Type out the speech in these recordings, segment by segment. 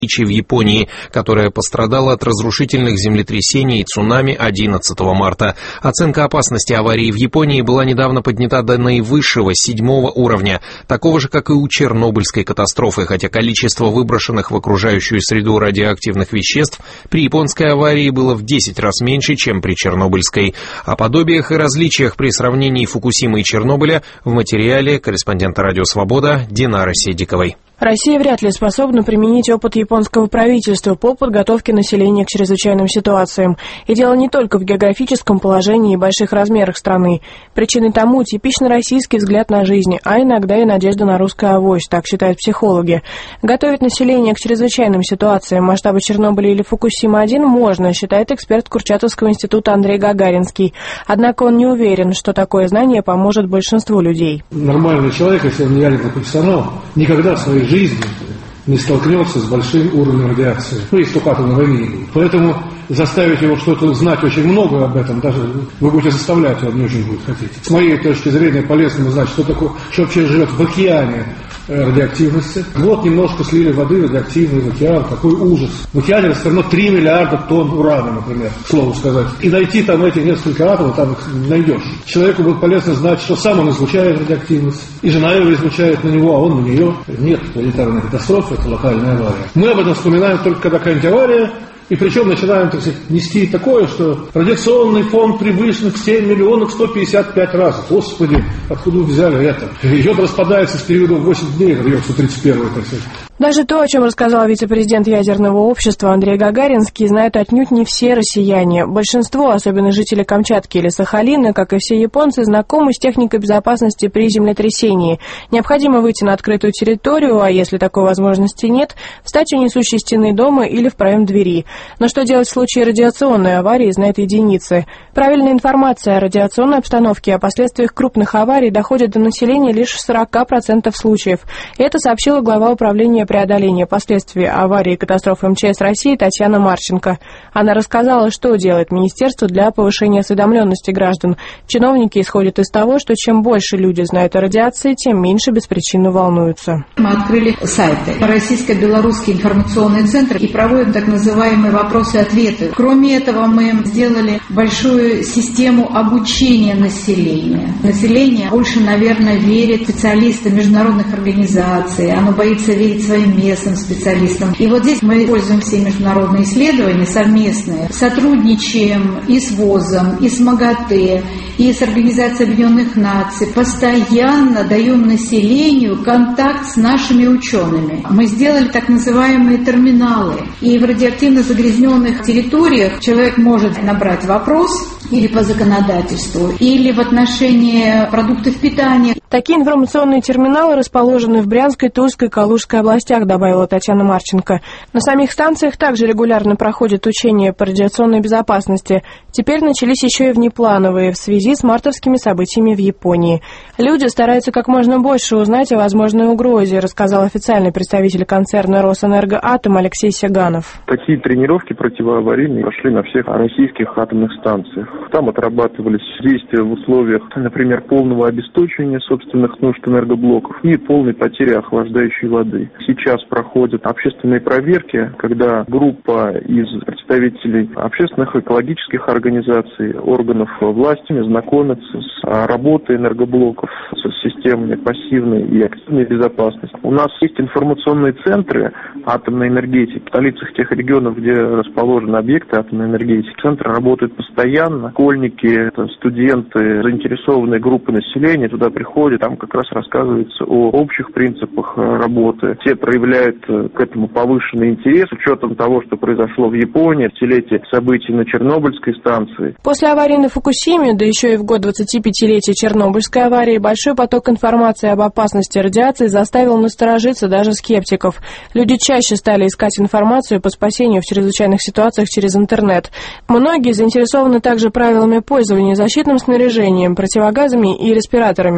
в Японии, которая пострадала от разрушительных землетрясений и цунами 11 марта. Оценка опасности аварии в Японии была недавно поднята до наивысшего 7-го уровня, такого же, как и у Чернобыльской катастрофы, хотя количество выброшенных в окружающую среду радиоактивных веществ при японской аварии было в 10 раз меньше, чем при Чернобыльской. О подобиях и различиях при сравнении Фукусимы и Чернобыля в материале корреспондента «Радио Свобода» Динары Седиковой. Россия вряд ли способна применить опыт японского правительства по подготовке населения к чрезвычайным ситуациям. И дело не только в географическом положении и больших размерах страны. Причиной тому типично российский взгляд на жизнь, а иногда и надежда на русскую авось, так считают психологи. Готовить население к чрезвычайным ситуациям масштаба Чернобыля или Фукусима-1 можно, считает эксперт Курчатовского института Андрей Гагаринский. Однако он не уверен, что такое знание поможет большинству людей. Нормальный человек, если он не ядерный профессионал, никогда в своей жизни не столкнется с большим уровнем радиации. Если только атомной войны не будет. Поэтому заставить его что-то знать очень много об этом, даже вы будете заставлять, он не очень будет хотеть. С моей точки зрения полезно знать, что такое, что вообще живет в океане радиоактивности. Вот немножко слили воды радиоактивной в океан, какой ужас. В океане растворено 3 миллиарда тонн урана, например, к слову сказать. И найти там эти несколько атомов, там их не найдешь. Человеку будет полезно знать, что сам он излучает радиоактивность, и жена его излучает на него, а он на нее. Нет планетарной катастрофы, это локальная авария. Мы об этом вспоминаем только когда какая-нибудь авария, и причем начинаем, так сказать, нести такое, что радиационный фон превышен в 7 миллионов 155 раз. Господи, откуда вы взяли это? Йод распадается с периода в 8 дней, это йод 131, так сказать. Даже то, о чем рассказал вице-президент ядерного общества Андрей Гагаринский, знают отнюдь не все россияне. Большинство, особенно жители Камчатки или Сахалина, как и все японцы, знакомы с техникой безопасности при землетрясении. Необходимо выйти на открытую территорию, а если такой возможности нет, встать у несущей стены дома или в проем двери. Но что делать в случае радиационной аварии, знают единицы. Правильная информация о радиационной обстановке и о последствиях крупных аварий доходит до населения лишь в 40% случаев. Это сообщила глава управления преодоления последствий аварии и катастрофы МЧС России Татьяна Марченко. Она рассказала, что делает министерство для повышения осведомленности граждан. Чиновники исходят из того, что чем больше люди знают о радиации, тем меньше беспричинно волнуются. Мы открыли сайты Российско-Белорусский информационный центр и проводим так называемые вопросы-ответы. Кроме этого, мы сделали большую систему обучения населения. Население больше, наверное, верит специалистам международных организаций, оно боится верить своим местным специалистам. И вот здесь мы используем все международные исследования совместные, сотрудничаем и с ВОЗом, и с МАГАТЭ, и с Организацией Объединенных Наций, постоянно даем населению контакт с нашими учеными. Мы сделали так называемые терминалы, и в радиоактивно загрязненных территориях человек может набрать вопрос или по законодательству, или в отношении продуктов питания. Такие информационные терминалы расположены в Брянской, Тульской, Калужской областях, добавила Татьяна Марченко. На самих станциях также регулярно проходят учения по радиационной безопасности. Теперь начались еще и внеплановые в связи с мартовскими событиями в Японии. Люди стараются как можно больше узнать о возможной угрозе, рассказал официальный представитель концерна «Росэнергоатом» Алексей Сиганов. Такие тренировки противоаварийные прошли на всех российских атомных станциях. Там отрабатывались действия в условиях, например, полного обесточивания собственных нужд энергоблоков и полной потери охлаждающей воды. Сейчас проходят общественные проверки, когда группа из представителей общественных экологических организаций, органов власти знакомятся с работой энергоблоков, с системами пассивной и активной безопасности. У нас есть информационные центры атомной энергетики в столицах тех регионов, где расположены объекты атомной энергетики. Центры работают постоянно. Школьники, студенты, заинтересованные группы населения туда приходят, там как раз рассказывается о общих принципах работы. Все проявляют к этому повышенный интерес с учетом того, что произошло в Японии, в десятилетие событий на Чернобыльской станции. После аварии на Фукусиме, да еще и в год 25-летия Чернобыльской аварии, большой поток информации об опасности радиации заставил насторожиться даже скептиков. Люди чаще стали искать информацию по спасению в чрезвычайных ситуациях через интернет. Многие заинтересованы также правилами пользования защитным снаряжением, противогазами и респираторами.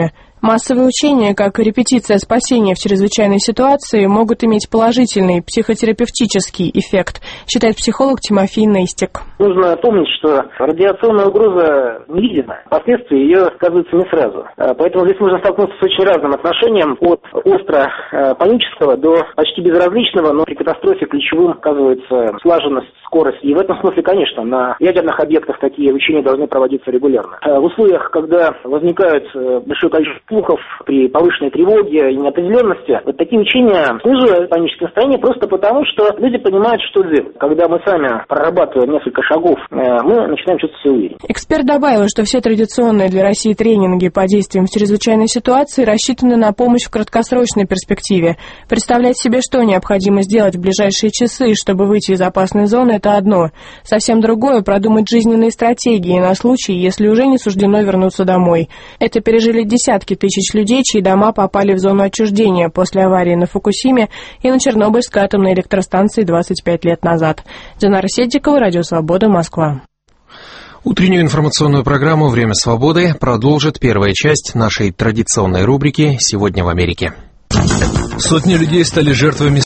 Массовые учения, как и репетиция спасения в чрезвычайной ситуации, могут иметь положительный психотерапевтический эффект, считает психолог Тимофей Нестик. Нужно помнить, что радиационная угроза невидима, последствия ее сказываются не сразу. Поэтому здесь можно столкнуться с очень разным отношением, от остро панического до почти безразличного, но при катастрофе ключевым оказывается слаженность, скорость. И в этом смысле, конечно, на ядерных объектах такие учения должны проводиться регулярно. В условиях, когда возникает большое количество слухов, при повышенной тревоге и неопределенности, вот такие учения снижают паническое настроение просто потому, что люди понимают, что делать. Когда мы сами прорабатываем несколько шагов, мы начинаем чувствовать себя увереннее. Эксперт добавил, что все традиционные для России тренинги по действиям в чрезвычайной ситуации рассчитаны на помощь в краткосрочной перспективе. Представлять себе, что необходимо сделать в ближайшие часы, чтобы выйти из опасной зоны, это одно. Совсем другое — продумать жизненные стратегии на случай, если уже не суждено вернуться домой. Это пережили десятки тысяч людей, чьи дома попали в зону отчуждения после аварии на Фукусиме и на Чернобыльской атомной электростанции 25 лет назад. Динара Седикова, Радио Свобода, Москва. Утреннюю информационную программу «Время свободы» продолжит первая часть нашей традиционной рубрики «Сегодня в Америке». Сотни людей стали жертвами